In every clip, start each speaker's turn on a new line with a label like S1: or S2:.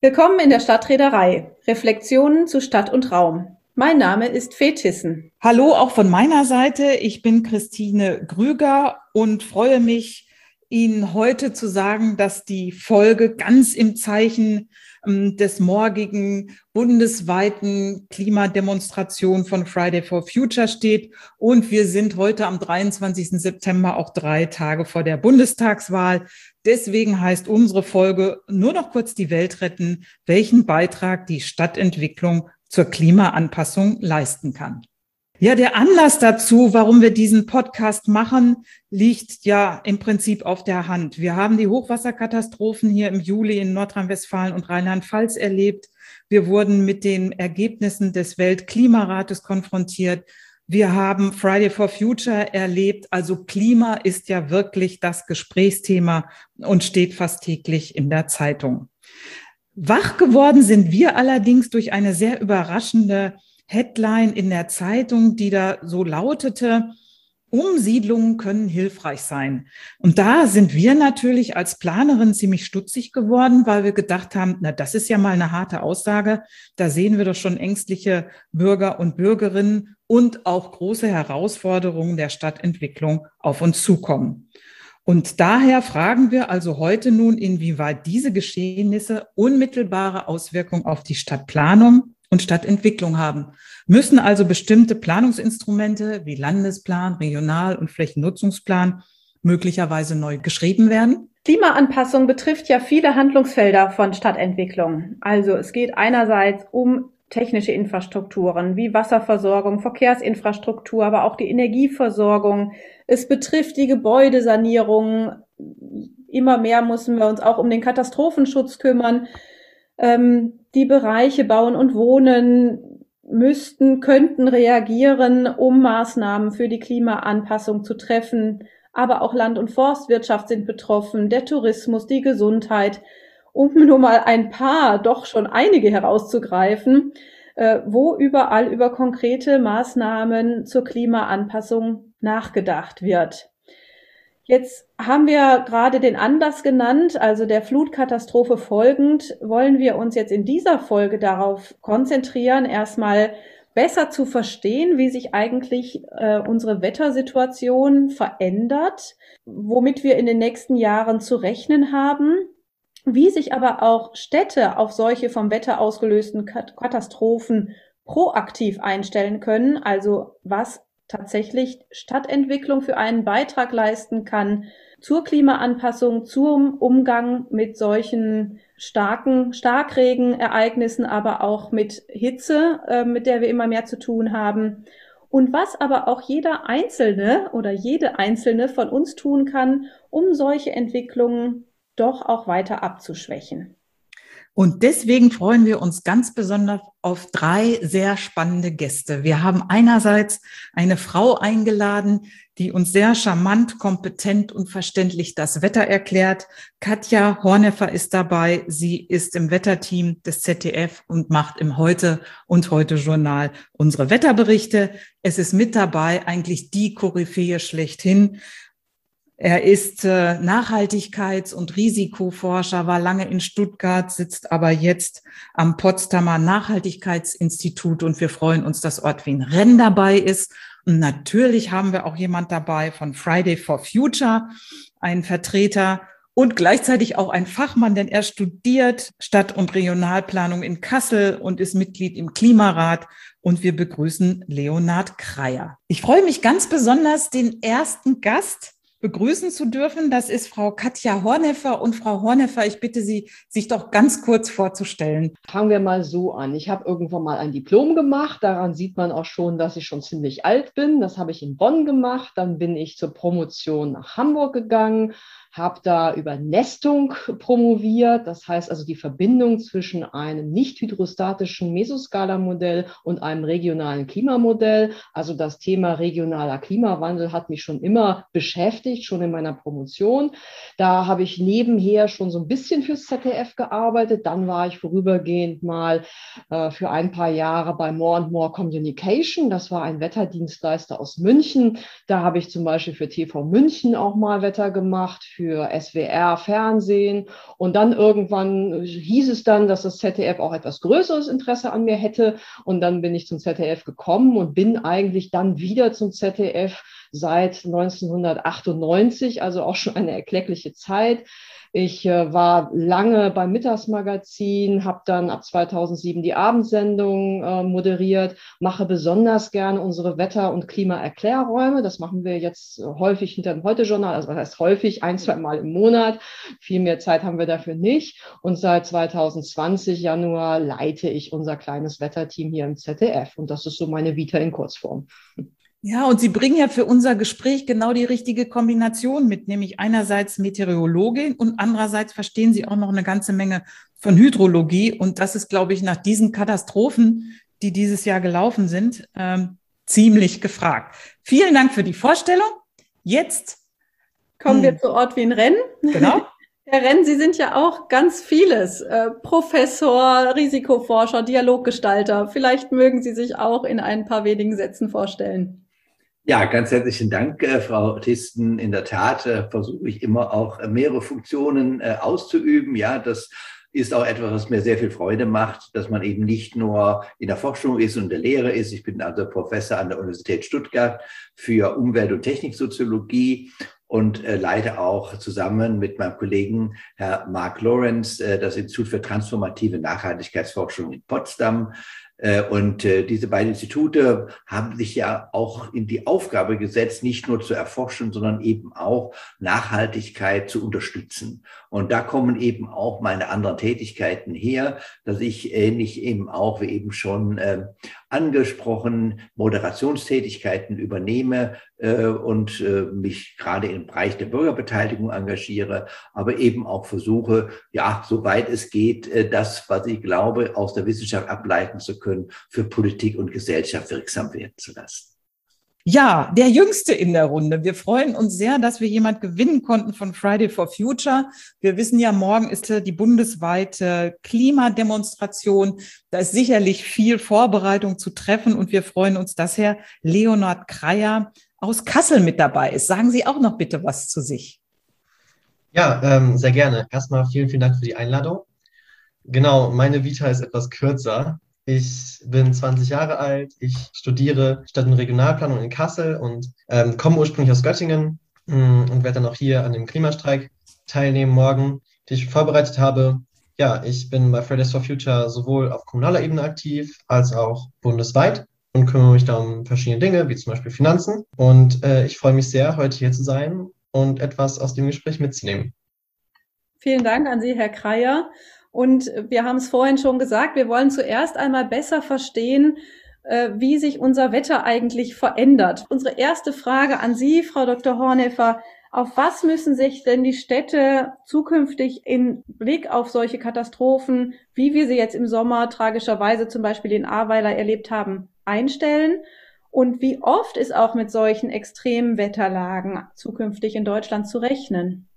S1: Willkommen in der Stadtreederei. Reflexionen zu Stadt und Raum. Mein Name ist Fee Thyssen.
S2: Hallo auch von meiner Seite. Ich bin Christine Grüger und freue mich, Ihnen heute zu sagen, dass die Folge ganz im Zeichen des morgigen bundesweiten Klimademonstration von Friday for Future steht. Und wir sind heute am 23. September auch 3 Tage vor der Bundestagswahl. Deswegen heißt unsere Folge nur noch kurz die Welt retten, welchen Beitrag die Stadtentwicklung zur Klimaanpassung leisten kann. Ja, der Anlass dazu, warum wir diesen Podcast machen, liegt ja im Prinzip auf der Hand. Wir haben die Hochwasserkatastrophen hier im Juli in Nordrhein-Westfalen und Rheinland-Pfalz erlebt. Wir wurden mit den Ergebnissen des Weltklimarates konfrontiert. Wir haben Friday for Future erlebt. Also Klima ist ja wirklich das Gesprächsthema und steht fast täglich in der Zeitung. Wach geworden sind wir allerdings durch eine sehr überraschende Headline in der Zeitung, die da so lautete: Umsiedlungen können hilfreich sein. Und da sind wir natürlich als Planerin ziemlich stutzig geworden, weil wir gedacht haben, na, das ist ja mal eine harte Aussage. Da sehen wir doch schon ängstliche Bürger und Bürgerinnen und auch große Herausforderungen der Stadtentwicklung auf uns zukommen. Und daher fragen wir also heute nun, inwieweit diese Geschehnisse unmittelbare Auswirkungen auf die Stadtplanung und Stadtentwicklung haben. Müssen also bestimmte Planungsinstrumente wie Landesplan, Regional- und Flächennutzungsplan möglicherweise neu geschrieben werden?
S1: Klimaanpassung betrifft ja viele Handlungsfelder von Stadtentwicklung. Also es geht einerseits um technische Infrastrukturen wie Wasserversorgung, Verkehrsinfrastruktur, aber auch die Energieversorgung. Es betrifft die Gebäudesanierung. Immer mehr müssen wir uns auch um den Katastrophenschutz kümmern. Die Bereiche Bauen und Wohnen könnten reagieren, um Maßnahmen für die Klimaanpassung zu treffen. Aber auch Land- und Forstwirtschaft sind betroffen, der Tourismus, die Gesundheit, um nur mal ein paar, doch schon einige herauszugreifen, wo überall über konkrete Maßnahmen zur Klimaanpassung nachgedacht wird. Jetzt haben wir gerade den Anlass genannt, also der Flutkatastrophe folgend, wollen wir uns jetzt in dieser Folge darauf konzentrieren, erstmal besser zu verstehen, wie sich eigentlich unsere Wettersituation verändert, womit wir in den nächsten Jahren zu rechnen haben, wie sich aber auch Städte auf solche vom Wetter ausgelösten Katastrophen proaktiv einstellen können, also was tatsächlich Stadtentwicklung für einen Beitrag leisten kann zur Klimaanpassung, zum Umgang mit solchen Starkregenereignissen, aber auch mit Hitze, mit der wir immer mehr zu tun haben. Und was aber auch jeder Einzelne oder jede Einzelne von uns tun kann, um solche Entwicklungen doch auch weiter abzuschwächen.
S2: Und deswegen freuen wir uns ganz besonders auf 3 sehr spannende Gäste. Wir haben einerseits eine Frau eingeladen, die uns sehr charmant, kompetent und verständlich das Wetter erklärt. Katja Horneffer ist dabei. Sie ist im Wetterteam des ZDF und macht im Heute und Heute Journal unsere Wetterberichte. Es ist mit dabei eigentlich die Koryphäe schlechthin. Er ist Nachhaltigkeits- und Risikoforscher, war lange in Stuttgart, sitzt aber jetzt am Potsdamer Nachhaltigkeitsinstitut und wir freuen uns, dass Ortwin Renn dabei ist. Und natürlich haben wir auch jemand dabei von Friday for Future, einen Vertreter und gleichzeitig auch ein Fachmann, denn er studiert Stadt- und Regionalplanung in Kassel und ist Mitglied im Klimarat. Und wir begrüßen Leonhard Kreier. Ich freue mich ganz besonders, den ersten Gast begrüßen zu dürfen. Das ist Frau Katja Horneffer. Und Frau Horneffer, ich bitte Sie, sich doch ganz kurz vorzustellen.
S3: Fangen wir mal so an. Ich habe irgendwann mal ein Diplom gemacht. Daran sieht man auch schon, dass ich schon ziemlich alt bin. Das habe ich in Bonn gemacht. Dann bin ich zur Promotion nach Hamburg gegangen, habe da über Nestung promoviert. Das heißt also die Verbindung zwischen einem nicht hydrostatischen Mesoskala-Modell und einem regionalen Klimamodell. Also das Thema regionaler Klimawandel hat mich schon immer beschäftigt, schon in meiner Promotion. Da habe ich nebenher schon so ein bisschen fürs ZDF gearbeitet. Dann war ich vorübergehend mal für ein paar Jahre bei More and More Communication. Das war ein Wetterdienstleister aus München. Da habe ich zum Beispiel für TV München auch mal Wetter gemacht, für für SWR Fernsehen. Und dann irgendwann hieß es dann, dass das ZDF auch etwas größeres Interesse an mir hätte. Und dann bin ich zum ZDF gekommen und bin eigentlich dann wieder zum ZDF seit 1998, also auch schon eine erkleckliche Zeit. Ich war lange beim Mittagsmagazin, habe dann ab 2007 die Abendsendung moderiert, mache besonders gerne unsere Wetter- und Klimaerklärräume. Das machen wir jetzt häufig hinter dem Heute-Journal, also das heißt häufig, 1-2 Mal im Monat. Viel mehr Zeit haben wir dafür nicht. Und seit 2020 Januar leite ich unser kleines Wetterteam hier im ZDF. Und das ist so meine Vita in Kurzform.
S2: Ja, und Sie bringen ja für unser Gespräch genau die richtige Kombination mit, nämlich einerseits Meteorologin und andererseits verstehen Sie auch noch eine ganze Menge von Hydrologie. Und das ist, glaube ich, nach diesen Katastrophen, die dieses Jahr gelaufen sind, ziemlich gefragt. Vielen Dank für die Vorstellung. Jetzt
S1: kommen wir zu Ortwin Renn.
S2: Genau.
S1: Herr Renn, Sie sind ja auch ganz vieles. Professor, Risikoforscher, Dialoggestalter. Vielleicht mögen Sie sich auch in ein paar wenigen Sätzen vorstellen.
S4: Ja, ganz herzlichen Dank, Frau Thyssen. In der Tat versuche ich immer auch mehrere Funktionen auszuüben. Ja, das ist auch etwas, was mir sehr viel Freude macht, dass man eben nicht nur in der Forschung ist und in der Lehre ist. Ich bin also Professor an der Universität Stuttgart für Umwelt- und Techniksoziologie und leite auch zusammen mit meinem Kollegen Herr Mark Lawrence das Institut für transformative Nachhaltigkeitsforschung in Potsdam. Und diese beiden Institute haben sich ja auch in die Aufgabe gesetzt, nicht nur zu erforschen, sondern eben auch Nachhaltigkeit zu unterstützen. Und da kommen eben auch meine anderen Tätigkeiten her, dass ich ähnlich eben auch, wie eben schon angesprochen, Moderationstätigkeiten übernehme und mich gerade im Bereich der Bürgerbeteiligung engagiere, aber eben auch versuche, ja, soweit es geht, das, was ich glaube, aus der Wissenschaft ableiten zu können, für Politik und Gesellschaft wirksam werden zu lassen.
S2: Ja, der Jüngste in der Runde. Wir freuen uns sehr, dass wir jemand gewinnen konnten von Friday for Future. Wir wissen ja, morgen ist die bundesweite Klimademonstration. Da ist sicherlich viel Vorbereitung zu treffen und wir freuen uns, dass Herr Leonhard Kreier aus Kassel mit dabei ist. Sagen Sie auch noch bitte was zu sich.
S5: Ja, sehr gerne. Erstmal vielen Dank für die Einladung. Genau, meine Vita ist etwas kürzer. Ich bin 20 Jahre alt, ich studiere Stadt- und Regionalplanung in Kassel und komme ursprünglich aus Göttingen und werde dann auch hier an dem Klimastreik teilnehmen morgen, den ich vorbereitet habe. Ja, ich bin bei Fridays for Future sowohl auf kommunaler Ebene aktiv als auch bundesweit und kümmere mich da um verschiedene Dinge, wie zum Beispiel Finanzen. Und ich freue mich sehr, heute hier zu sein und etwas aus dem Gespräch mitzunehmen.
S1: Vielen Dank an Sie, Herr Kreier. Und wir haben es vorhin schon gesagt, wir wollen zuerst einmal besser verstehen, wie sich unser Wetter eigentlich verändert. Unsere erste Frage an Sie, Frau Dr. Horneffer: Auf was müssen sich denn die Städte zukünftig in Blick auf solche Katastrophen, wie wir sie jetzt im Sommer tragischerweise zum Beispiel in Ahrweiler erlebt haben, einstellen? Und wie oft ist auch mit solchen extremen Wetterlagen zukünftig in Deutschland zu rechnen?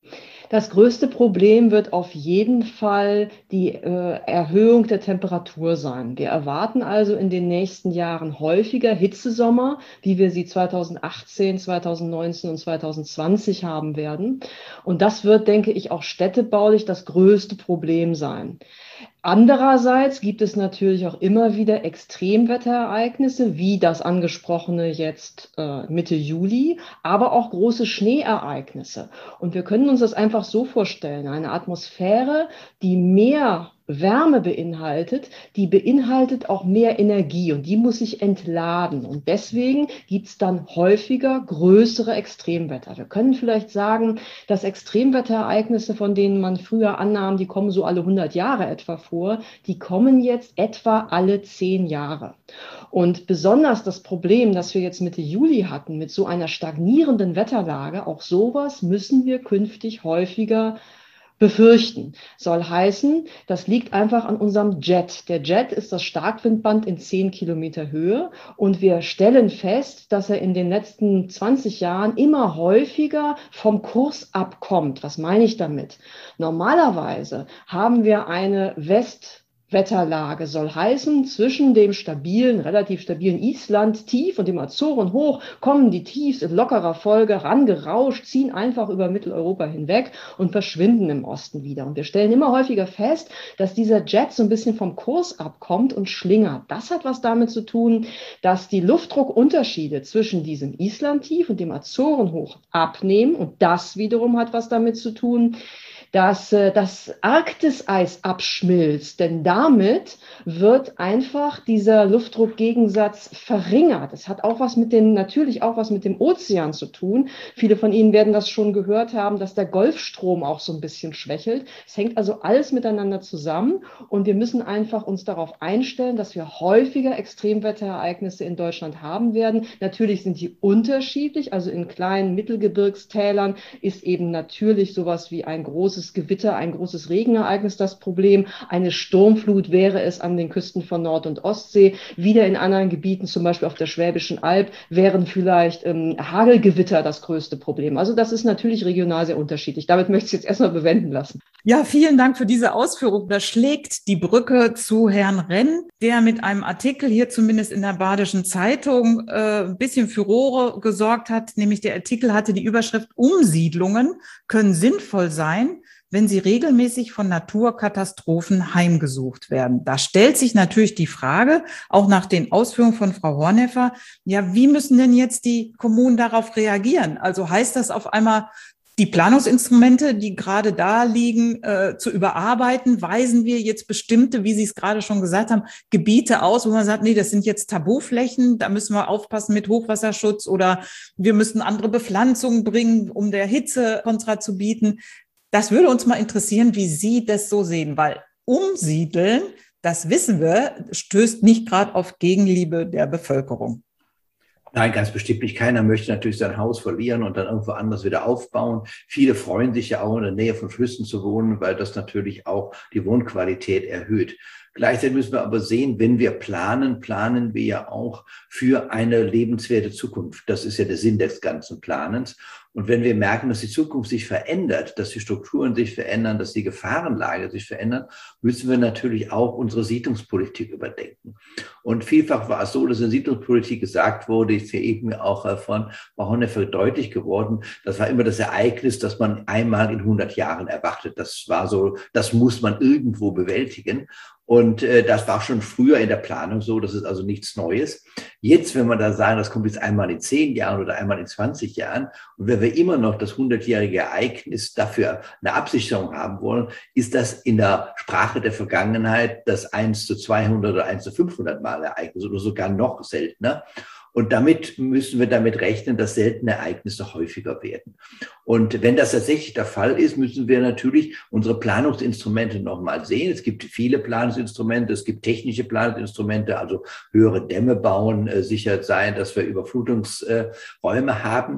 S3: Das größte Problem wird auf jeden Fall die Erhöhung der Temperatur sein. Wir erwarten also in den nächsten Jahren häufiger Hitzesommer, wie wir sie 2018, 2019 und 2020 haben werden. Und das wird, denke ich, auch städtebaulich das größte Problem sein. Andererseits gibt es natürlich auch immer wieder Extremwetterereignisse, wie das angesprochene jetzt Mitte Juli, aber auch große Schneeereignisse. Und wir können uns das einfach so vorstellen: Eine Atmosphäre, die mehr Wärme beinhaltet, die beinhaltet auch mehr Energie und die muss sich entladen. Und deswegen gibt es dann häufiger größere Extremwetter. Wir können vielleicht sagen, dass Extremwetterereignisse, von denen man früher annahm, die kommen so alle 100 Jahre etwa vor, die kommen jetzt etwa alle 10 Jahre. Und besonders das Problem, das wir jetzt Mitte Juli hatten, mit so einer stagnierenden Wetterlage, auch sowas müssen wir künftig häufiger befürchten. Soll heißen, das liegt einfach an unserem Jet. Der Jet ist das Starkwindband in 10 Kilometer Höhe und wir stellen fest, dass er in den letzten 20 Jahren immer häufiger vom Kurs abkommt. Was meine ich damit? Normalerweise haben wir eine Wetterlage soll heißen, zwischen dem stabilen, relativ stabilen Island tief und dem Azoren hoch kommen die Tiefs in lockerer Folge rangerauscht, ziehen einfach über Mitteleuropa hinweg und verschwinden im Osten wieder. Und wir stellen immer häufiger fest, dass dieser Jet so ein bisschen vom Kurs abkommt und schlingert. Das hat was damit zu tun, dass die Luftdruckunterschiede zwischen diesem Islandtief und dem Azorenhoch abnehmen. Und das wiederum hat was damit zu tun, dass das Arktiseis abschmilzt, denn damit wird einfach dieser Luftdruckgegensatz verringert. Es hat auch was natürlich auch was mit dem Ozean zu tun. Viele von Ihnen werden das schon gehört haben, dass der Golfstrom auch so ein bisschen schwächelt. Es hängt also alles miteinander zusammen und wir müssen einfach uns darauf einstellen, dass wir häufiger Extremwetterereignisse in Deutschland haben werden. Natürlich sind die unterschiedlich, also in kleinen Mittelgebirgstälern ist eben natürlich sowas wie ein großes Gewitter, ein großes Regenereignis das Problem. Eine Sturmflut wäre es an den Küsten von Nord- und Ostsee. Wieder in anderen Gebieten, zum Beispiel auf der Schwäbischen Alb, wären vielleicht Hagelgewitter das größte Problem. Also das ist natürlich regional sehr unterschiedlich. Damit möchte ich es jetzt erstmal bewenden lassen.
S2: Ja, vielen Dank für diese Ausführung. Das schlägt die Brücke zu Herrn Renn, der mit einem Artikel hier zumindest in der Badischen Zeitung ein bisschen Furore gesorgt hat. Nämlich der Artikel hatte die Überschrift: Umsiedlungen können sinnvoll sein, wenn sie regelmäßig von Naturkatastrophen heimgesucht werden. Da stellt sich natürlich die Frage, auch nach den Ausführungen von Frau Horneffer, ja, wie müssen denn jetzt die Kommunen darauf reagieren? Also heißt das auf einmal, die Planungsinstrumente, die gerade da liegen, zu überarbeiten? Weisen wir jetzt bestimmte, wie Sie es gerade schon gesagt haben, Gebiete aus, wo man sagt, nee, das sind jetzt Tabuflächen, da müssen wir aufpassen mit Hochwasserschutz, oder wir müssen andere Bepflanzungen bringen, um der Hitze Kontra zu bieten? Das würde uns mal interessieren, wie Sie das so sehen, weil umsiedeln, das wissen wir, stößt nicht gerade auf Gegenliebe der Bevölkerung.
S4: Nein, ganz bestimmt nicht. Keiner möchte natürlich sein Haus verlieren und dann irgendwo anders wieder aufbauen. Viele freuen sich ja auch, in der Nähe von Flüssen zu wohnen, weil das natürlich auch die Wohnqualität erhöht. Gleichzeitig müssen wir aber sehen, wenn wir planen, planen wir ja auch für eine lebenswerte Zukunft. Das ist ja der Sinn des ganzen Planens. Und wenn wir merken, dass die Zukunft sich verändert, dass die Strukturen sich verändern, dass die Gefahrenlage sich verändert, müssen wir natürlich auch unsere Siedlungspolitik überdenken. Und vielfach war es so, dass in der Siedlungspolitik gesagt wurde, ist ja eben auch von Frau Horneffer deutlich geworden, das war immer das Ereignis, das man einmal in 100 Jahren erwartet. Das war so, das muss man irgendwo bewältigen. Und das war schon früher in der Planung so, das ist also nichts Neues. Jetzt, wenn man da sagen, das kommt jetzt einmal in 10 Jahren oder einmal in 20 Jahren, und wenn wir immer noch das 100-jährige Ereignis dafür eine Absicherung haben wollen, ist das in der Sprache der Vergangenheit das 1:200 oder 1:500 Mal Ereignis oder sogar noch seltener. Und damit müssen wir damit rechnen, dass seltene Ereignisse häufiger werden. Und wenn das tatsächlich der Fall ist, müssen wir natürlich unsere Planungsinstrumente nochmal sehen. Es gibt viele Planungsinstrumente, es gibt technische Planungsinstrumente, also höhere Dämme bauen, sicher sein, dass wir Überflutungsräume haben.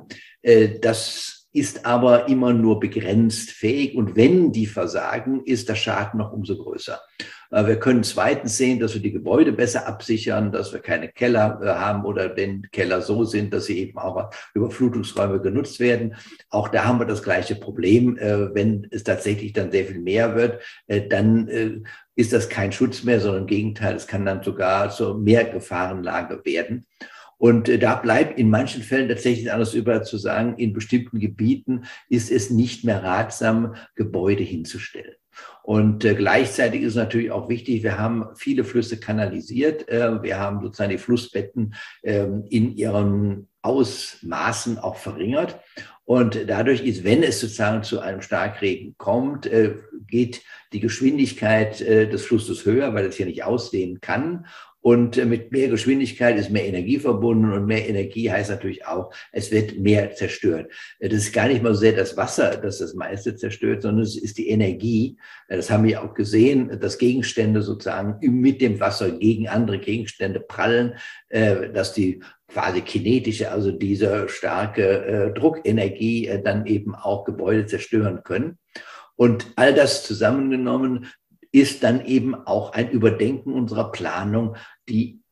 S4: Das ist aber immer nur begrenzt fähig. Und wenn die versagen, ist der Schaden noch umso größer. Wir können zweitens sehen, dass wir die Gebäude besser absichern, dass wir keine Keller haben oder wenn Keller so sind, dass sie eben auch als Überflutungsräume genutzt werden. Auch da haben wir das gleiche Problem. Wenn es tatsächlich dann sehr viel mehr wird, dann ist das kein Schutz mehr, sondern im Gegenteil, es kann dann sogar zur Mehrgefahrenlage werden. Und da bleibt in manchen Fällen tatsächlich anders über zu sagen, in bestimmten Gebieten ist es nicht mehr ratsam, Gebäude hinzustellen. Und gleichzeitig ist natürlich auch wichtig, wir haben viele Flüsse kanalisiert. Wir haben sozusagen die Flussbetten in ihren Ausmaßen auch verringert. Und dadurch ist, wenn es sozusagen zu einem Starkregen kommt, geht die Geschwindigkeit des Flusses höher, weil es hier nicht ausdehnen kann. Und mit mehr Geschwindigkeit ist mehr Energie verbunden und mehr Energie heißt natürlich auch, es wird mehr zerstört. Das ist gar nicht mal so sehr das Wasser, das das meiste zerstört, sondern es ist die Energie. Das haben wir auch gesehen, dass Gegenstände sozusagen mit dem Wasser gegen andere Gegenstände prallen, dass die quasi kinetische, also diese starke Druckenergie dann eben auch Gebäude zerstören können. Und all das zusammengenommen ist dann eben auch ein Überdenken unserer Planung, die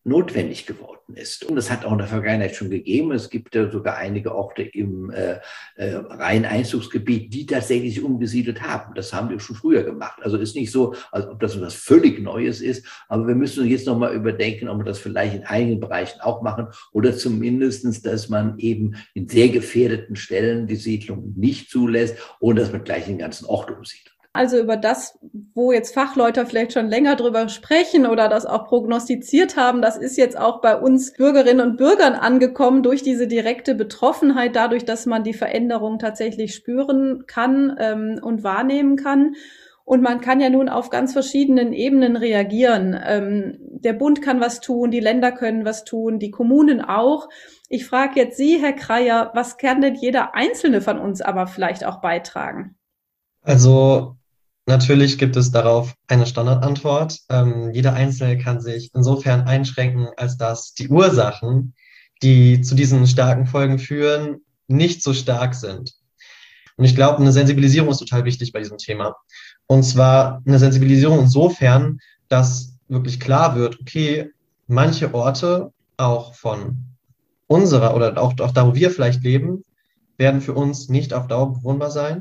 S4: notwendig geworden ist. Und es hat auch in der Vergangenheit schon gegeben. Es gibt sogar einige Orte im Rhein-Einzugsgebiet, die tatsächlich umgesiedelt haben. Das haben wir schon früher gemacht. Also ist nicht so, als ob das etwas völlig Neues ist. Aber wir müssen jetzt nochmal überdenken, ob wir das vielleicht in einigen Bereichen auch machen oder zumindestens, dass man eben in sehr gefährdeten Stellen die Siedlung nicht zulässt und dass man gleich den ganzen Ort umsiedelt.
S1: Also über das, wo jetzt Fachleute vielleicht schon länger drüber sprechen oder das auch prognostiziert haben, das ist jetzt auch bei uns Bürgerinnen und Bürgern angekommen durch diese direkte Betroffenheit, dadurch, dass man die Veränderung tatsächlich spüren kann und wahrnehmen kann. Und man kann ja nun auf ganz verschiedenen Ebenen reagieren. Der Bund kann was tun, die Länder können was tun, die Kommunen auch. Ich frage jetzt Sie, Herr Kreyer, was kann denn jeder Einzelne von uns aber vielleicht auch beitragen?
S5: Also natürlich gibt es darauf eine Standardantwort. Jeder Einzelne kann sich insofern einschränken, als dass die Ursachen, die zu diesen starken Folgen führen, nicht so stark sind. Und ich glaube, eine Sensibilisierung ist total wichtig bei diesem Thema. Und zwar eine Sensibilisierung insofern, dass wirklich klar wird, okay, manche Orte auch von unserer oder auch da, wo wir vielleicht leben, werden für uns nicht auf Dauer bewohnbar sein.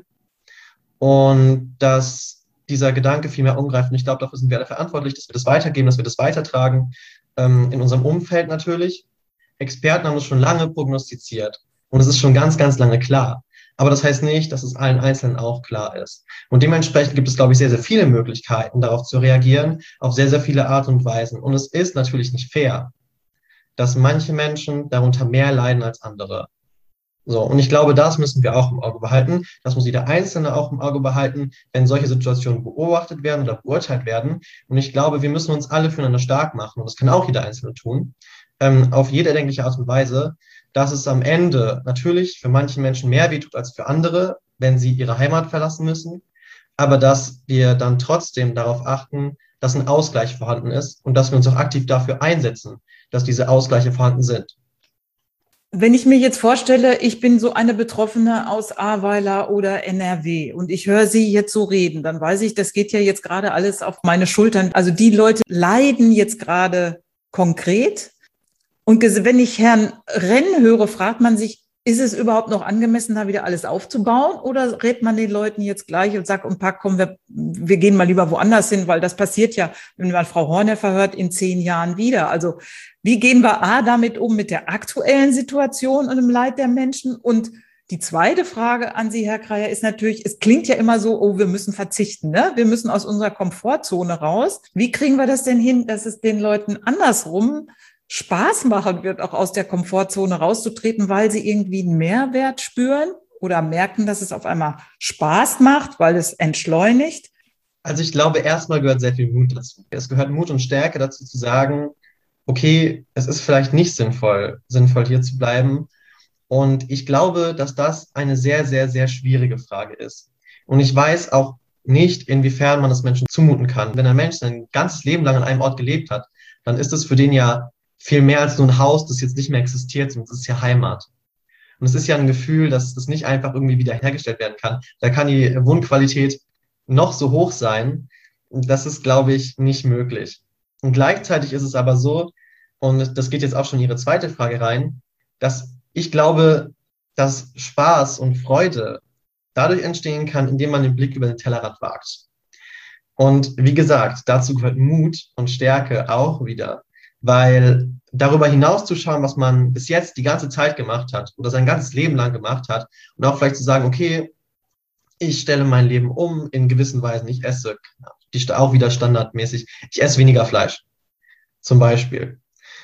S5: Und dass dieser Gedanke viel mehr umgreift. Und ich glaube, dafür sind wir alle verantwortlich, dass wir das weitergeben, dass wir das weitertragen. In unserem Umfeld natürlich. Experten haben das schon lange prognostiziert. Und es ist schon ganz, ganz lange klar. Aber das heißt nicht, dass es allen Einzelnen auch klar ist. Und dementsprechend gibt es, glaube ich, sehr, sehr viele Möglichkeiten, darauf zu reagieren, auf sehr, sehr viele Art und Weisen. Und es ist natürlich nicht fair, dass manche Menschen darunter mehr leiden als andere. So, und ich glaube, das müssen wir auch im Auge behalten. Das muss jeder Einzelne auch im Auge behalten, wenn solche Situationen beobachtet werden oder beurteilt werden. Und ich glaube, wir müssen uns alle füreinander stark machen. Und das kann auch jeder Einzelne tun, auf jede erdenkliche Art und Weise, dass es am Ende natürlich für manche Menschen mehr wehtut als für andere, wenn sie ihre Heimat verlassen müssen. Aber dass wir dann trotzdem darauf achten, dass ein Ausgleich vorhanden ist und dass wir uns auch aktiv dafür einsetzen, dass diese Ausgleiche vorhanden sind.
S2: Wenn ich mir jetzt vorstelle, ich bin so eine Betroffene aus Ahrweiler oder NRW und ich höre Sie jetzt so reden, dann weiß ich, das geht ja jetzt gerade alles auf meine Schultern. Also die Leute leiden jetzt gerade konkret. Und wenn ich Herrn Renn höre, fragt man sich, ist es überhaupt noch angemessen, da wieder alles aufzubauen? Oder rät man den Leuten jetzt gleich und sagt, komm, wir gehen mal lieber woanders hin, weil das passiert ja, wenn man Frau Horneffer hört, in 10 Jahren wieder. Also wie gehen wir damit um mit der aktuellen Situation und dem Leid der Menschen? Und die zweite Frage an Sie, Herr Kreyer, ist natürlich, es klingt ja immer so, wir müssen verzichten, ne? Wir müssen aus unserer Komfortzone raus. Wie kriegen wir das denn hin, dass es den Leuten andersrum Spaß machen wird, auch aus der Komfortzone rauszutreten, weil sie irgendwie einen Mehrwert spüren oder merken, dass es auf einmal Spaß macht, weil es entschleunigt?
S5: Also ich glaube, erstmal gehört sehr viel Mut dazu. Es gehört Mut und Stärke dazu zu sagen, okay, es ist vielleicht nicht sinnvoll hier zu bleiben. Und ich glaube, dass das eine sehr, sehr, sehr schwierige Frage ist. Und ich weiß auch nicht, inwiefern man das Menschen zumuten kann. Wenn ein Mensch sein ganzes Leben lang an einem Ort gelebt hat, dann ist es für den ja viel mehr als nur ein Haus, das jetzt nicht mehr existiert, sondern es ist ja Heimat. Und es ist ja ein Gefühl, dass das nicht einfach irgendwie wiederhergestellt werden kann. Da kann die Wohnqualität noch so hoch sein. Das ist, glaube ich, nicht möglich. Und gleichzeitig ist es aber so, und das geht jetzt auch schon in Ihre zweite Frage rein, dass ich glaube, dass Spaß und Freude dadurch entstehen kann, indem man den Blick über den Tellerrand wagt. Und wie gesagt, dazu gehört Mut und Stärke auch wieder. Weil darüber hinaus zu schauen, was man bis jetzt die ganze Zeit gemacht hat oder sein ganzes Leben lang gemacht hat und auch vielleicht zu sagen, okay, ich stelle mein Leben um in gewissen Weisen, ich esse auch wieder standardmäßig, ich esse weniger Fleisch zum Beispiel.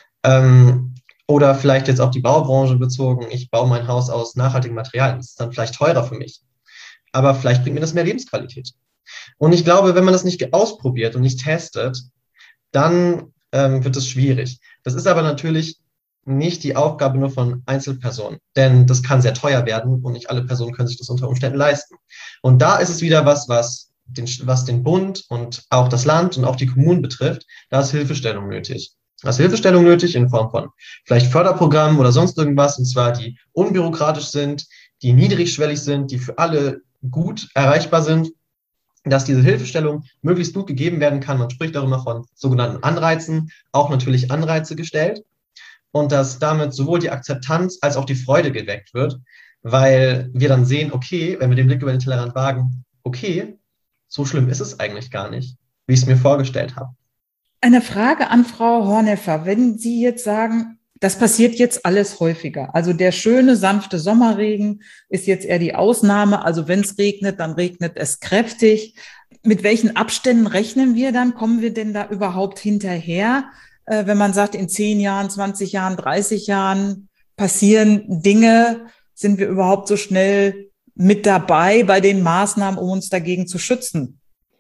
S5: Oder vielleicht jetzt auf die Baubranche bezogen, ich baue mein Haus aus nachhaltigen Materialien, das ist dann vielleicht teurer für mich, aber vielleicht bringt mir das mehr Lebensqualität. Und ich glaube, wenn man das nicht ausprobiert und nicht testet, dann wird es schwierig. Das ist aber natürlich nicht die Aufgabe nur von Einzelpersonen, denn das kann sehr teuer werden und nicht alle Personen können sich das unter Umständen leisten. Und da ist es wieder was den Bund und auch das Land und auch die Kommunen betrifft, da ist Hilfestellung nötig. Da ist Hilfestellung nötig in Form von vielleicht Förderprogrammen oder sonst irgendwas, und zwar die unbürokratisch sind, die niedrigschwellig sind, die für alle gut erreichbar sind. dass diese Hilfestellung möglichst gut gegeben werden kann. Man spricht auch immer von sogenannten Anreizen, auch natürlich Anreize gestellt und dass damit sowohl die Akzeptanz als auch die Freude geweckt wird, weil wir dann sehen, okay, wenn wir den Blick über den Tellerrand wagen, okay, so schlimm ist es eigentlich gar nicht, wie ich es mir vorgestellt habe.
S2: Eine Frage an Frau Horneffer. Wenn Sie jetzt sagen, das passiert jetzt alles häufiger. Also der schöne, sanfte Sommerregen ist jetzt eher die Ausnahme. Also wenn es regnet, dann regnet es kräftig. Mit welchen Abständen rechnen wir dann? Kommen wir denn da überhaupt hinterher? Wenn man sagt, in 10 Jahren, 20 Jahren, 30 Jahren passieren Dinge, sind wir überhaupt so schnell mit dabei bei den Maßnahmen, um uns dagegen zu schützen?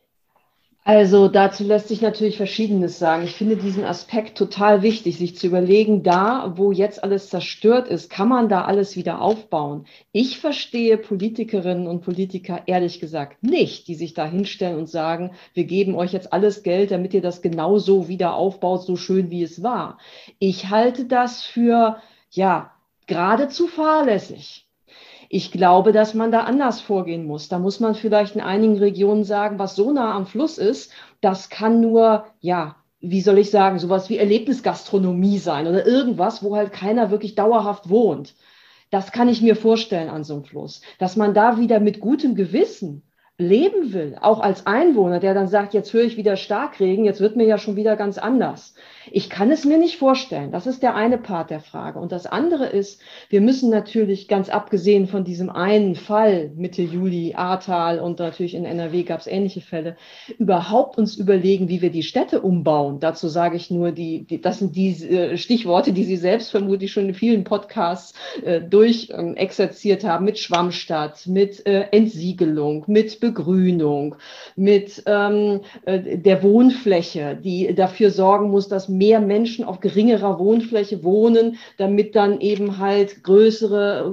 S3: Also dazu lässt sich natürlich Verschiedenes sagen. Ich finde diesen Aspekt total wichtig, sich zu überlegen, da, wo jetzt alles zerstört ist, kann man da alles wieder aufbauen. Ich verstehe Politikerinnen und Politiker ehrlich gesagt nicht, die sich da hinstellen und sagen, wir geben euch jetzt alles Geld, damit ihr das genauso wieder aufbaut, so schön wie es war. Ich halte das für, ja, geradezu fahrlässig. Ich glaube, dass man da anders vorgehen muss. Da muss man vielleicht in einigen Regionen sagen, was so nah am Fluss ist, das kann nur, ja, wie soll ich sagen, sowas wie Erlebnisgastronomie sein oder irgendwas, wo halt keiner wirklich dauerhaft wohnt. Das kann ich mir vorstellen an so einem Fluss. Dass man da wieder mit gutem Gewissen leben will, auch als Einwohner, der dann sagt, jetzt höre ich wieder Starkregen, jetzt wird mir ja schon wieder ganz anders. Ich kann es mir nicht vorstellen. Das ist der eine Part der Frage. Und das andere ist, wir müssen natürlich ganz abgesehen von diesem einen Fall Mitte Juli, Ahrtal und natürlich in NRW gab es ähnliche Fälle, überhaupt uns überlegen, wie wir die Städte umbauen. Dazu sage ich nur, das sind die Stichworte, die Sie selbst vermutlich schon in vielen Podcasts durchexerziert haben, mit Schwammstadt, mit Entsiegelung, mit Begrünung, mit der Wohnfläche, die dafür sorgen muss, dass mehr Menschen auf geringerer Wohnfläche wohnen, damit dann eben halt größere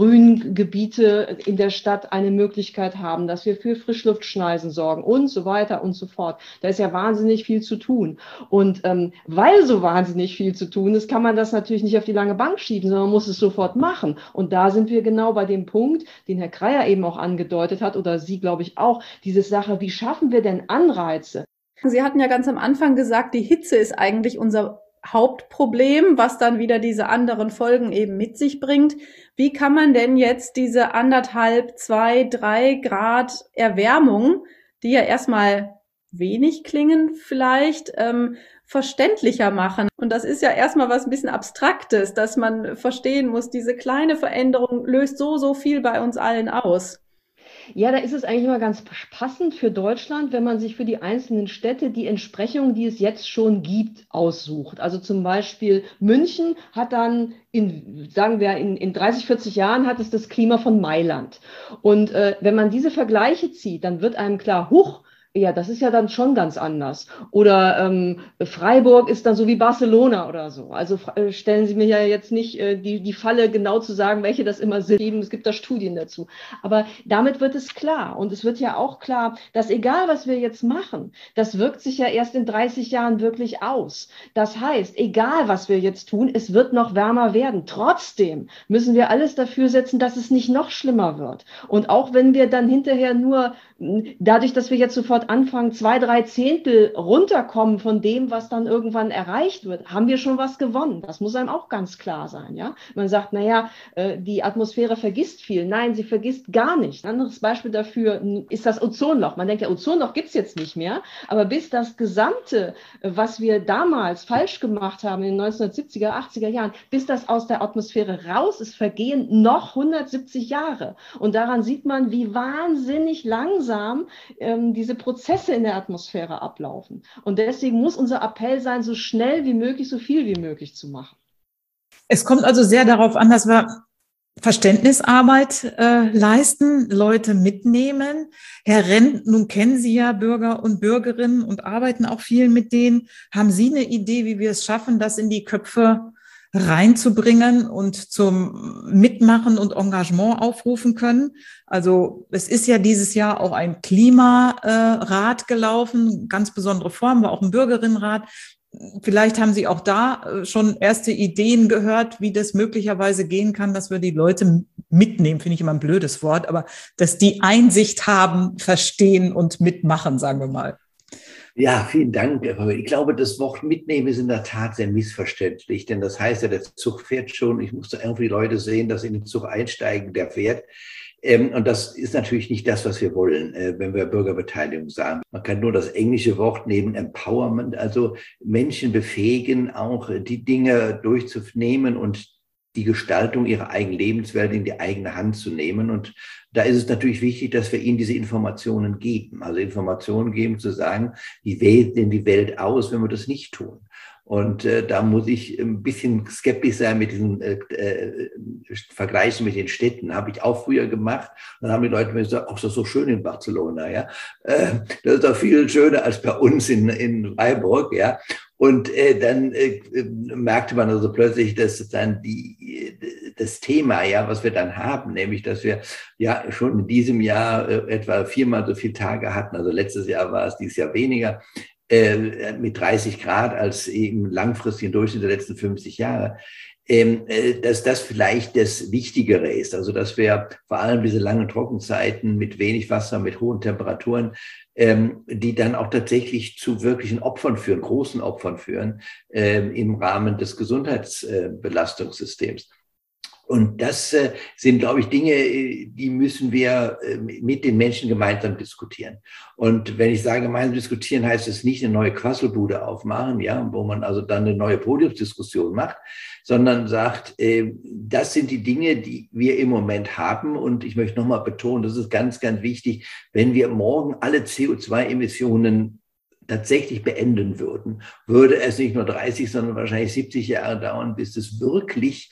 S3: Grüngebiete in der Stadt eine Möglichkeit haben, dass wir für Frischluftschneisen sorgen und so weiter und so fort. Da ist ja wahnsinnig viel zu tun. Und weil so wahnsinnig viel zu tun ist, kann man das natürlich nicht auf die lange Bank schieben, sondern man muss es sofort machen. Und da sind wir genau bei dem Punkt, den Herr Kreyer eben auch angedeutet hat, oder Sie, glaube ich, auch, diese Sache, wie schaffen wir denn Anreize?
S1: Sie hatten ja ganz am Anfang gesagt, die Hitze ist eigentlich unser Hauptproblem, was dann wieder diese anderen Folgen eben mit sich bringt. Wie kann man denn jetzt diese 1,5, 2, 3 Grad Erwärmung, die ja erstmal wenig klingen vielleicht, verständlicher machen? Und das ist ja erstmal was ein bisschen Abstraktes, dass man verstehen muss, diese kleine Veränderung löst so viel bei uns allen aus.
S3: Ja, da ist es eigentlich immer ganz passend für Deutschland, wenn man sich für die einzelnen Städte die Entsprechung, die es jetzt schon gibt, aussucht. Also zum Beispiel München hat dann sagen wir, in 30, 40 Jahren hat es das Klima von Mailand. Und wenn man diese Vergleiche zieht, dann wird einem klar, huch, ja, das ist ja dann schon ganz anders. Oder Freiburg ist dann so wie Barcelona oder so. Also stellen Sie mir ja jetzt nicht die Falle, genau zu sagen, welche das immer sind. Es gibt da Studien dazu. Aber damit wird es klar. Und es wird ja auch klar, dass egal, was wir jetzt machen, das wirkt sich ja erst in 30 Jahren wirklich aus. Das heißt, egal, was wir jetzt tun, es wird noch wärmer werden. Trotzdem müssen wir alles dafür setzen, dass es nicht noch schlimmer wird. Und auch wenn wir dann hinterher nur, dadurch, dass wir jetzt sofort anfangen, 2, 3 Zehntel runterkommen von dem, was dann irgendwann erreicht wird, haben wir schon was gewonnen. Das muss einem auch ganz klar sein. Ja? Man sagt, naja, die Atmosphäre vergisst viel. Nein, sie vergisst gar nicht. Ein anderes Beispiel dafür ist das Ozonloch. Man denkt, ja, Ozonloch gibt es jetzt nicht mehr, aber bis das Gesamte, was wir damals falsch gemacht haben in den 1970er, 80er Jahren, bis das aus der Atmosphäre raus ist, vergehen noch 170 Jahre. Und daran sieht man, wie wahnsinnig langsam diese Prozesse in der Atmosphäre ablaufen. Und deswegen muss unser Appell sein, so schnell wie möglich, so viel wie möglich zu machen.
S2: Es kommt also sehr darauf an, dass wir Verständnisarbeit leisten, Leute mitnehmen. Herr Renn, nun kennen Sie ja Bürger und Bürgerinnen und arbeiten auch viel mit denen. Haben Sie eine Idee, wie wir es schaffen, das in die Köpfe reinzubringen und zum Mitmachen und Engagement aufrufen können? Also es ist ja dieses Jahr auch ein Klimarat gelaufen, ganz besondere Form, war auch ein Bürgerinnenrat. Vielleicht haben Sie auch da schon erste Ideen gehört, wie das möglicherweise gehen kann, dass wir die Leute mitnehmen, finde ich immer ein blödes Wort, aber dass die Einsicht haben, verstehen und mitmachen, sagen wir mal.
S4: Ja, vielen Dank. Ich glaube, das Wort mitnehmen ist in der Tat sehr missverständlich, denn das heißt ja, der Zug fährt schon. Ich muss da irgendwie Leute sehen, dass in den Zug einsteigen, der fährt. Und das ist natürlich nicht das, was wir wollen, wenn wir Bürgerbeteiligung sagen. Man kann nur das englische Wort nehmen, Empowerment, also Menschen befähigen, auch die Dinge durchzunehmen und die Gestaltung ihrer eigenen Lebenswelt in die eigene Hand zu nehmen. Und da ist es natürlich wichtig, dass wir ihnen diese Informationen geben. Also Informationen geben, zu sagen, wie wählt denn die Welt aus, wenn wir das nicht tun? Und da muss ich ein bisschen skeptisch sein mit diesen Vergleichen mit den Städten. Habe ich auch früher gemacht. Dann haben die Leute mir gesagt, ach, das ist so schön in Barcelona. Ja, das ist doch viel schöner als bei uns in Freiburg. Ja. Und dann merkte man also plötzlich, dass dann das Thema, ja, was wir dann haben, nämlich, dass wir ja schon in diesem Jahr etwa 4-mal so viele Tage hatten. Also letztes Jahr war es, dieses Jahr weniger, mit 30 Grad als im langfristigen Durchschnitt der letzten 50 Jahre. Dass das vielleicht das Wichtigere ist. Also dass wir vor allem diese langen Trockenzeiten mit wenig Wasser, mit hohen Temperaturen, die dann auch tatsächlich zu wirklichen Opfern führen, großen Opfern führen, im Rahmen des Gesundheitsbelastungssystems. Und das sind, glaube ich, Dinge, die müssen wir mit den Menschen gemeinsam diskutieren. Und wenn ich sage gemeinsam diskutieren, heißt es nicht eine neue Quasselbude aufmachen, ja, wo man also dann eine neue Podiumsdiskussion macht, sondern sagt, das sind die Dinge, die wir im Moment haben. Und ich möchte nochmal betonen, das ist ganz, ganz wichtig, wenn wir morgen alle CO2-Emissionen tatsächlich beenden würden, würde es nicht nur 30, sondern wahrscheinlich 70 Jahre dauern, bis es wirklich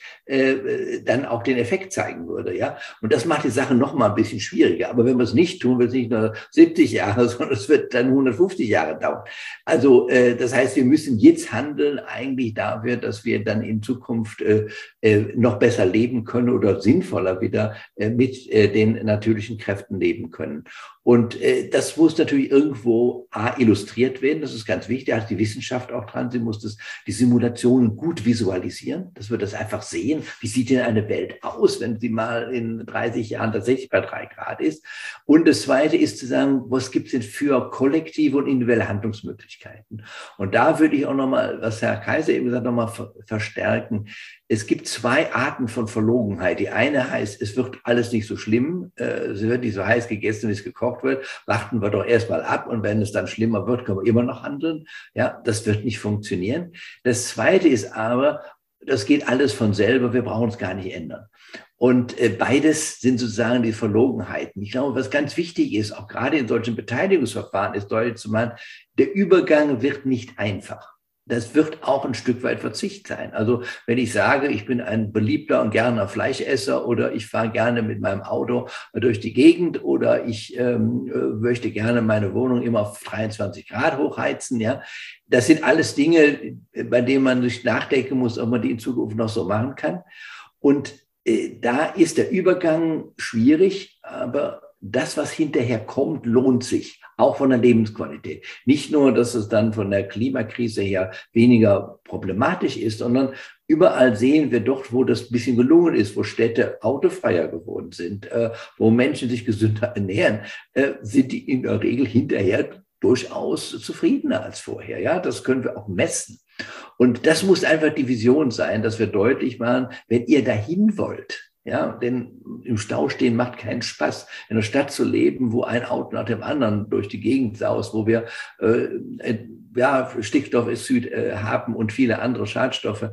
S4: dann auch den Effekt zeigen würde. Ja? Und das macht die Sache noch mal ein bisschen schwieriger. Aber wenn wir es nicht tun, wird es nicht nur 70 Jahre, sondern es wird dann 150 Jahre dauern. Also das heißt, wir müssen jetzt handeln eigentlich dafür, dass wir dann in Zukunft noch besser leben können oder sinnvoller wieder mit den natürlichen Kräften leben können. Und das muss natürlich irgendwo illustriert werden. Das ist ganz wichtig. Da hat die Wissenschaft auch dran. Sie muss die Simulationen gut visualisieren, dass wir das einfach sehen. Wie sieht denn eine Welt aus, wenn sie mal in 30 Jahren tatsächlich bei 3 Grad ist? Und das Zweite ist zu sagen, was gibt es denn für kollektive und individuelle Handlungsmöglichkeiten? Und da würde ich auch nochmal, was Herr Kaiser eben gesagt hat, nochmal verstärken. Es gibt 2 Arten von Verlogenheit. Die eine heißt, es wird alles nicht so schlimm, es wird nicht so heiß gegessen, wie es gekocht wird, warten wir doch erstmal ab und wenn es dann schlimmer wird, können wir immer noch handeln. Ja, das wird nicht funktionieren. Das Zweite ist aber, das geht alles von selber, wir brauchen es gar nicht ändern. Und beides sind sozusagen die Verlogenheiten. Ich glaube, was ganz wichtig ist, auch gerade in solchen Beteiligungsverfahren, ist deutlich zu machen, der Übergang wird nicht einfach. Das wird auch ein Stück weit Verzicht sein. Also wenn ich sage, ich bin ein beliebter und gerner Fleischesser oder ich fahre gerne mit meinem Auto durch die Gegend oder ich möchte gerne meine Wohnung immer auf 23 Grad hochheizen, ja, das sind alles Dinge, bei denen man sich nachdenken muss, ob man die in Zukunft noch so machen kann. Und da ist der Übergang schwierig, aber das, was hinterher kommt, lohnt sich, auch von der Lebensqualität. Nicht nur, dass es dann von der Klimakrise her weniger problematisch ist, sondern überall sehen wir doch, wo das ein bisschen gelungen ist, wo Städte autofreier geworden sind, wo Menschen sich gesünder ernähren, sind die in der Regel hinterher durchaus zufriedener als vorher. Ja, das können wir auch messen. Und das muss einfach die Vision sein, dass wir deutlich machen, wenn ihr dahin wollt, ja, denn im Stau stehen macht keinen Spaß. In einer Stadt zu leben, wo ein Auto nach dem anderen durch die Gegend saust, wo wir Stickstoffoxid haben und viele andere Schadstoffe,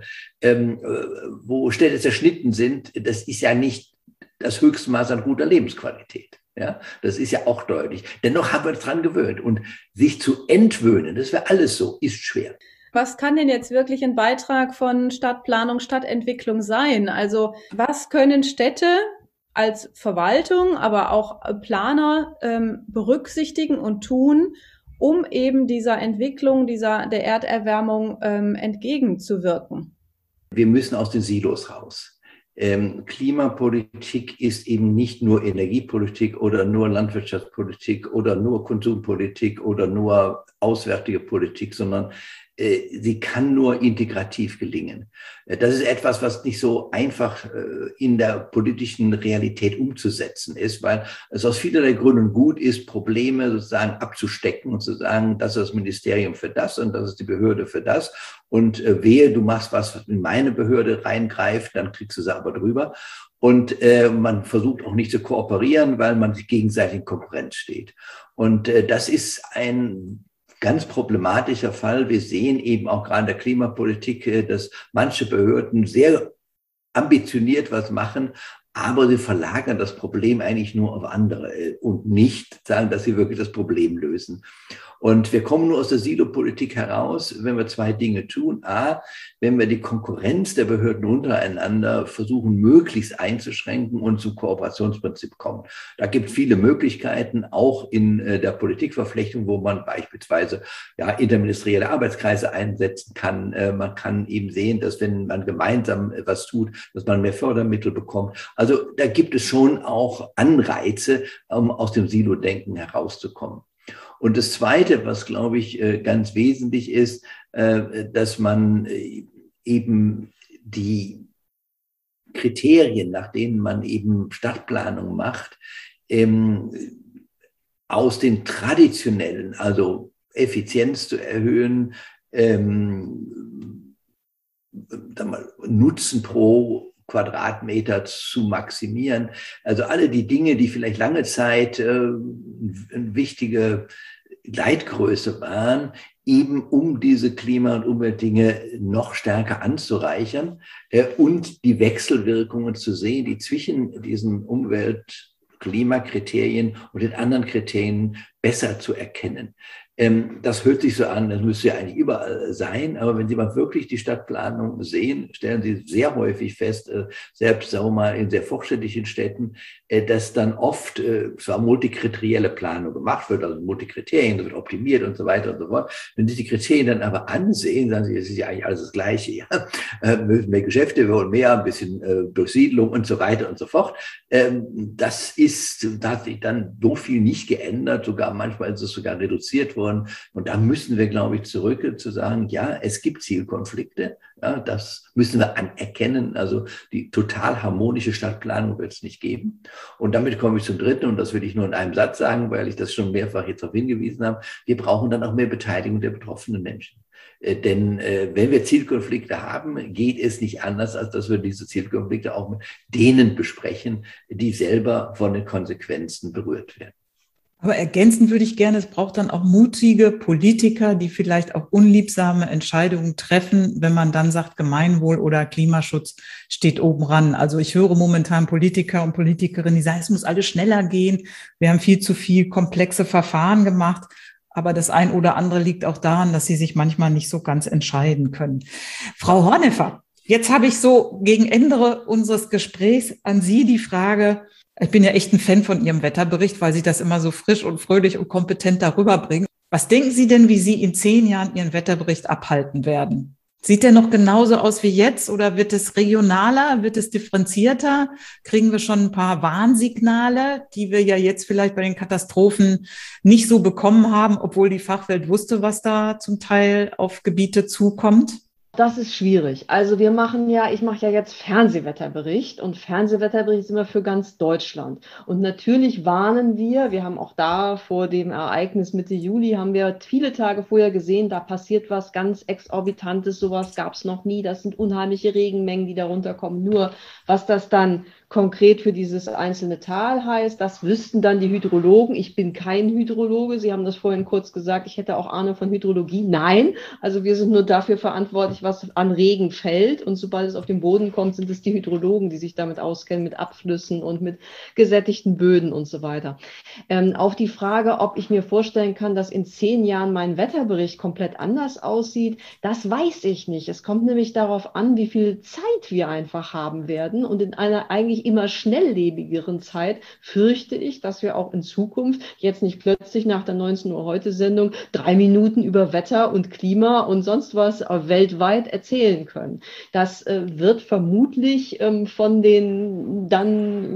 S4: wo Städte zerschnitten sind, das ist ja nicht das Höchstmaß an guter Lebensqualität. Ja, das ist ja auch deutlich. Dennoch haben wir uns dran gewöhnt. Und sich zu entwöhnen, das wäre alles so, ist schwer.
S1: Was kann denn jetzt wirklich ein Beitrag von Stadtplanung, Stadtentwicklung sein? Also was können Städte als Verwaltung, aber auch Planer berücksichtigen und tun, um eben dieser Entwicklung, der Erderwärmung entgegenzuwirken?
S4: Wir müssen aus den Silos raus. Klimapolitik ist eben nicht nur Energiepolitik oder nur Landwirtschaftspolitik oder nur Konsumpolitik oder nur auswärtige Politik, sondern sie kann nur integrativ gelingen. Das ist etwas, was nicht so einfach in der politischen Realität umzusetzen ist, weil es aus vielerlei Gründen gut ist, Probleme sozusagen abzustecken und zu sagen, das ist das Ministerium für das und das ist die Behörde für das. Und wehe, du machst was in meine Behörde reingreift, dann kriegst du sie aber drüber. Und man versucht auch nicht zu kooperieren, weil man sich gegenseitig in Konkurrenz steht. Und das ist ein ganz problematischer Fall. Wir sehen eben auch gerade in der Klimapolitik, dass manche Behörden sehr ambitioniert was machen, aber sie verlagern das Problem eigentlich nur auf andere und nicht sagen, dass sie wirklich das Problem lösen. Und wir kommen nur aus der Silo-Politik heraus, wenn wir zwei Dinge tun. A, wenn wir die Konkurrenz der Behörden untereinander versuchen, möglichst einzuschränken und zum Kooperationsprinzip kommen. Da gibt es viele Möglichkeiten, auch in der Politikverflechtung, wo man beispielsweise interministerielle Arbeitskreise einsetzen kann. Man kann eben sehen, dass wenn man gemeinsam was tut, dass man mehr Fördermittel bekommt. Also da gibt es schon auch Anreize, um aus dem Silo-Denken herauszukommen. Und das Zweite, was, glaube ich, ganz wesentlich ist, dass man eben die Kriterien, nach denen man eben Stadtplanung macht, aus den traditionellen, also Effizienz zu erhöhen, Nutzen pro Quadratmeter zu maximieren. Also alle die Dinge, die vielleicht lange Zeit eine wichtige Leitgröße waren, eben um diese Klima- und Umweltdinge noch stärker anzureichern und die Wechselwirkungen zu sehen, die zwischen diesen Umwelt-Klimakriterien und den anderen Kriterien besser zu erkennen. Das hört sich so an, das müsste ja eigentlich überall sein, aber wenn Sie mal wirklich die Stadtplanung sehen, stellen Sie sehr häufig fest, selbst sagen wir mal in sehr fortschrittlichen Städten, dass dann oft zwar multikriterielle Planung gemacht wird, also Multikriterien, das wird optimiert und so weiter und so fort. Wenn Sie die Kriterien dann aber ansehen, sagen Sie, es ist ja eigentlich alles das Gleiche, ja. Mehr Geschäfte, wir wollen mehr, ein bisschen Durchsiedlung und so weiter und so fort. Da hat sich dann so viel nicht geändert, sogar manchmal ist es sogar reduziert worden. Und da müssen wir, glaube ich, zurück zu sagen, ja, es gibt Zielkonflikte. Ja, das müssen wir anerkennen. Also die total harmonische Stadtplanung wird es nicht geben. Und damit komme ich zum Dritten, und das will ich nur in einem Satz sagen, weil ich das schon mehrfach jetzt darauf hingewiesen habe. Wir brauchen dann auch mehr Beteiligung der betroffenen Menschen. Denn wenn wir Zielkonflikte haben, geht es nicht anders, als dass wir diese Zielkonflikte auch mit denen besprechen, die selber von den Konsequenzen berührt werden.
S2: Aber ergänzend würde ich gerne, es braucht dann auch mutige Politiker, die vielleicht auch unliebsame Entscheidungen treffen, wenn man dann sagt, Gemeinwohl oder Klimaschutz steht oben ran. Also ich höre momentan Politiker und Politikerinnen, die sagen, es muss alles schneller gehen. Wir haben viel zu viel komplexe Verfahren gemacht. Aber das ein oder andere liegt auch daran, dass sie sich manchmal nicht so ganz entscheiden können. Frau Horneffer, jetzt habe ich so gegen Ende unseres Gesprächs an Sie die Frage, ich bin ja echt ein Fan von Ihrem Wetterbericht, weil Sie das immer so frisch und fröhlich und kompetent darüber bringen. Was denken Sie denn, wie Sie in 10 Jahren Ihren Wetterbericht abhalten werden? Sieht der noch genauso aus wie jetzt oder wird es regionaler, wird es differenzierter? Kriegen wir schon ein paar Warnsignale, die wir ja jetzt vielleicht bei den Katastrophen nicht so bekommen haben, obwohl die Fachwelt wusste, was da zum Teil auf Gebiete zukommt?
S3: Das ist schwierig. Also ich mache ja jetzt Fernsehwetterbericht und Fernsehwetterbericht ist immer für ganz Deutschland. Und natürlich warnen wir haben auch da vor dem Ereignis Mitte Juli, haben wir viele Tage vorher gesehen, da passiert was ganz Exorbitantes, sowas gab es noch nie. Das sind unheimliche Regenmengen, die da runterkommen. Nur was das dann konkret für dieses einzelne Tal heißt, das wüssten dann die Hydrologen. Ich bin kein Hydrologe. Sie haben das vorhin kurz gesagt, ich hätte auch Ahnung von Hydrologie. Nein, also wir sind nur dafür verantwortlich, was an Regen fällt. Und sobald es auf den Boden kommt, sind es die Hydrologen, die sich damit auskennen, mit Abflüssen und mit gesättigten Böden und so weiter. Auf die Frage, ob ich mir vorstellen kann, dass in 10 Jahren mein Wetterbericht komplett anders aussieht, das weiß ich nicht. Es kommt nämlich darauf an, wie viel Zeit wir einfach haben werden. Und in einer eigentlich immer schnelllebigeren Zeit fürchte ich, dass wir auch in Zukunft jetzt nicht plötzlich nach der 19 Uhr heute Sendung 3 Minuten über Wetter und Klima und sonst was weltweit erzählen können. Das wird vermutlich von den dann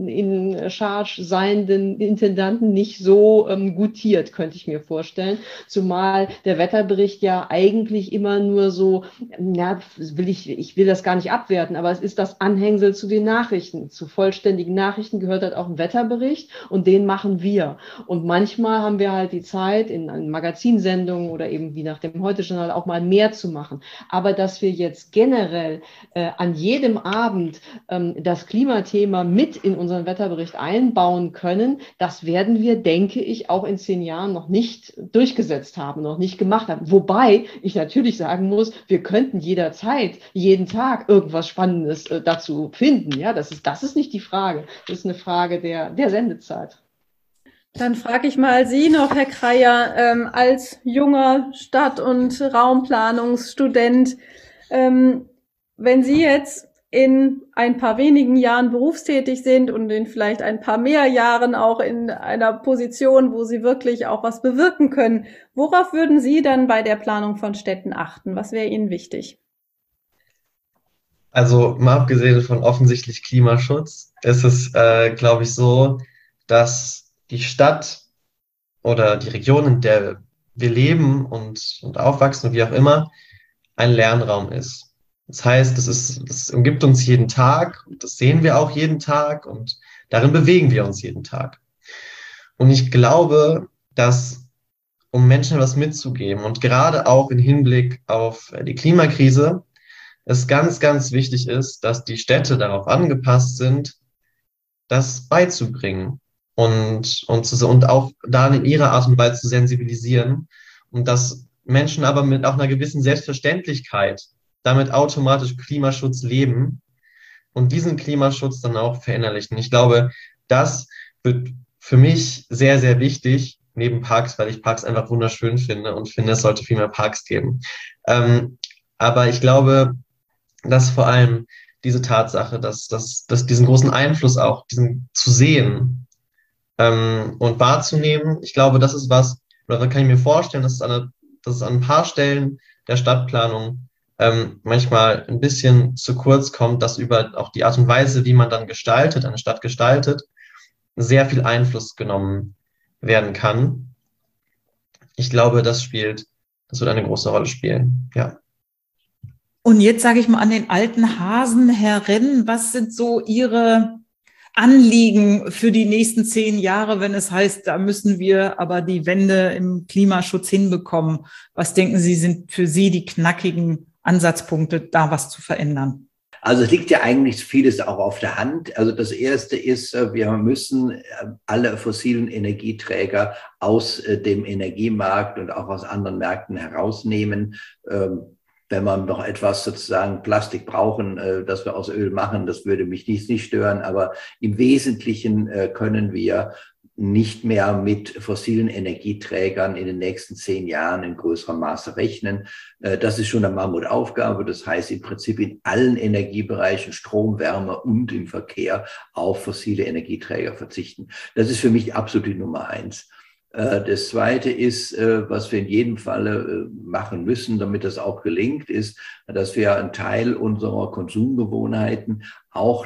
S3: in Charge seienden Intendanten nicht so gutiert, könnte ich mir vorstellen. Zumal der Wetterbericht ja eigentlich immer nur so, ja, ich will das gar nicht abwerten, aber es ist das Anhängsel zu den Nachrichten. Zu vollständigen Nachrichten gehört halt auch ein Wetterbericht und den machen wir. Und manchmal haben wir halt die Zeit, in Magazinsendungen oder eben wie nach dem Heute-Journal auch mal mehr zu machen. Aber dass wir jetzt generell an jedem Abend das Klimathema mit in unseren Wetterbericht einbauen können, das werden wir, denke ich, auch in 10 Jahren noch nicht durchgesetzt haben, noch nicht gemacht haben. Wobei ich natürlich sagen muss, wir könnten jederzeit, jeden Tag irgendwas Spannendes dazu finden. Ja, das ist nicht die Frage. Das ist eine Frage der Sendezeit.
S1: Dann frage ich mal Sie noch, Herr Kreier, als junger Stadt- und Raumplanungsstudent, wenn Sie jetzt in ein paar wenigen Jahren berufstätig sind und in vielleicht ein paar mehr Jahren auch in einer Position, wo Sie wirklich auch was bewirken können, worauf würden Sie dann bei der Planung von Städten achten? Was wäre Ihnen wichtig?
S5: Also mal abgesehen von offensichtlich Klimaschutz, ist es, glaube ich, so, dass die Stadt oder die Region, in der wir leben und aufwachsen, wie auch immer, ein Lernraum ist. Das heißt, das umgibt uns jeden Tag und das sehen wir auch jeden Tag und darin bewegen wir uns jeden Tag. Und ich glaube, dass, um Menschen etwas mitzugeben und gerade auch im Hinblick auf die Klimakrise, es ganz, ganz wichtig ist, dass die Städte darauf angepasst sind, das beizubringen und auch da in ihrer Art und Weise zu sensibilisieren und dass Menschen aber mit auch einer gewissen Selbstverständlichkeit damit automatisch Klimaschutz leben und diesen Klimaschutz dann auch verinnerlichen. Ich glaube, das wird für mich sehr, sehr wichtig, neben Parks, weil ich Parks einfach wunderschön finde und finde, es sollte viel mehr Parks geben. Aber ich glaube, dass vor allem diese Tatsache, dass diesen großen Einfluss auch, diesen zu sehen und wahrzunehmen, ich glaube, das ist was, oder kann ich mir vorstellen, dass es an ein paar Stellen der Stadtplanung manchmal ein bisschen zu kurz kommt, dass über auch die Art und Weise, wie man dann gestaltet, eine Stadt gestaltet, sehr viel Einfluss genommen werden kann. Ich glaube, das wird eine große Rolle spielen, ja.
S2: Und jetzt sage ich mal an den alten Hasen, Herr Renn, was sind so Ihre Anliegen für die nächsten 10 Jahre, wenn es heißt, da müssen wir aber die Wende im Klimaschutz hinbekommen? Was denken Sie, sind für Sie die knackigen Ansatzpunkte, da was zu verändern?
S4: Also es liegt ja eigentlich vieles auch auf der Hand. Also das Erste ist, wir müssen alle fossilen Energieträger aus dem Energiemarkt und auch aus anderen Märkten herausnehmen. Wenn wir noch etwas sozusagen Plastik brauchen, das wir aus Öl machen, das würde mich nicht stören. Aber im Wesentlichen können wir nicht mehr mit fossilen Energieträgern in den nächsten 10 Jahren in größerem Maße rechnen. Das ist schon eine Mammutaufgabe. Das heißt im Prinzip in allen Energiebereichen, Strom, Wärme und im Verkehr auf fossile Energieträger verzichten. Das ist für mich absolut die Nummer 1. Das Zweite ist, was wir in jedem Falle machen müssen, damit das auch gelingt, ist, dass wir einen Teil unserer Konsumgewohnheiten auch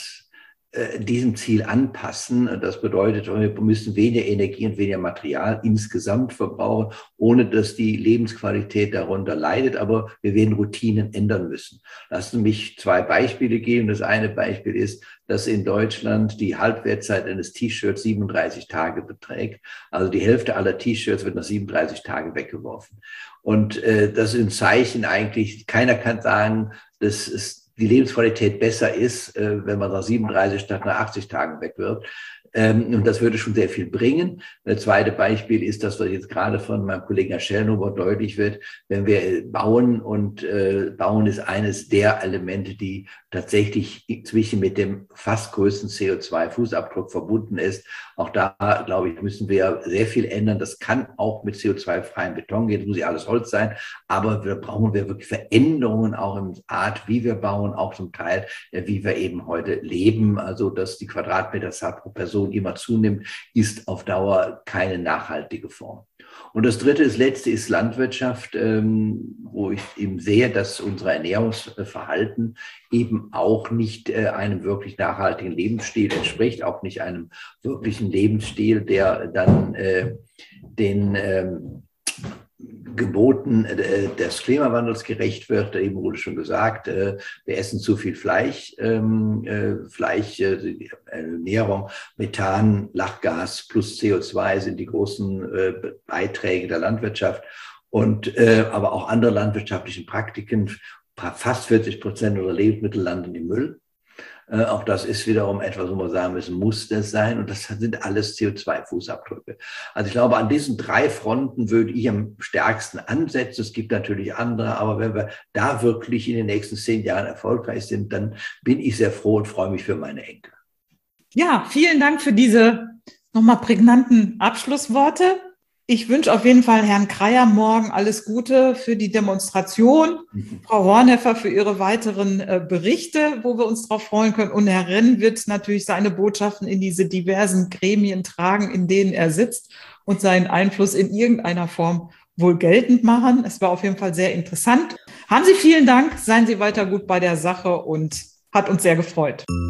S4: diesem Ziel anpassen. Das bedeutet, wir müssen weniger Energie und weniger Material insgesamt verbrauchen, ohne dass die Lebensqualität darunter leidet. Aber wir werden Routinen ändern müssen. Lassen Sie mich 2 Beispiele geben. Das eine Beispiel ist, dass in Deutschland die Halbwertzeit eines T-Shirts 37 Tage beträgt. Also die Hälfte aller T-Shirts wird nach 37 Tagen weggeworfen. Und das ist ein Zeichen eigentlich, keiner kann sagen, das ist die Lebensqualität besser ist, wenn man nach 37 statt nach 80 Tagen wegwirft. Und das würde schon sehr viel bringen. Das zweite Beispiel ist, dass was jetzt gerade von meinem Kollegen Herr Schellnhuber deutlich wird, wenn wir bauen und Bauen ist eines der Elemente, die tatsächlich inzwischen mit dem fast größten CO2-Fußabdruck verbunden ist. Auch da, glaube ich, müssen wir sehr viel ändern. Das kann auch mit CO2-freiem Beton gehen, das muss ja alles Holz sein, aber wir brauchen wirklich Veränderungen auch in der Art, wie wir bauen, auch zum Teil, wie wir eben heute leben. Also, dass die Quadratmeterzahl pro Person immer zunimmt, ist auf Dauer keine nachhaltige Form. Und das letzte ist Landwirtschaft, wo ich eben sehe, dass unser Ernährungsverhalten eben auch nicht einem wirklich nachhaltigen Lebensstil entspricht, auch nicht einem wirklichen Lebensstil, der dann den Geboten des Klimawandels gerecht wird. Eben wurde schon gesagt, wir essen zu viel Fleisch, Ernährung, Methan, Lachgas plus CO2 sind die großen Beiträge der Landwirtschaft und aber auch andere landwirtschaftlichen Praktiken. Fast 40% unserer Lebensmittel landen im Müll. Auch das ist wiederum etwas, wo man sagen müssen, muss das sein? Und das sind alles CO2-Fußabdrücke. Also ich glaube, an diesen 3 Fronten würde ich am stärksten ansetzen. Es gibt natürlich andere, aber wenn wir da wirklich in den nächsten 10 Jahren erfolgreich sind, dann bin ich sehr froh und freue mich für meine Enkel.
S2: Ja, vielen Dank für diese nochmal prägnanten Abschlussworte. Ich wünsche auf jeden Fall Herrn Kreier morgen alles Gute für die Demonstration, Frau Horneffer für Ihre weiteren Berichte, wo wir uns darauf freuen können. Und Herr Renn wird natürlich seine Botschaften in diese diversen Gremien tragen, in denen er sitzt und seinen Einfluss in irgendeiner Form wohl geltend machen. Es war auf jeden Fall sehr interessant. Haben Sie vielen Dank, seien Sie weiter gut bei der Sache und hat uns sehr gefreut.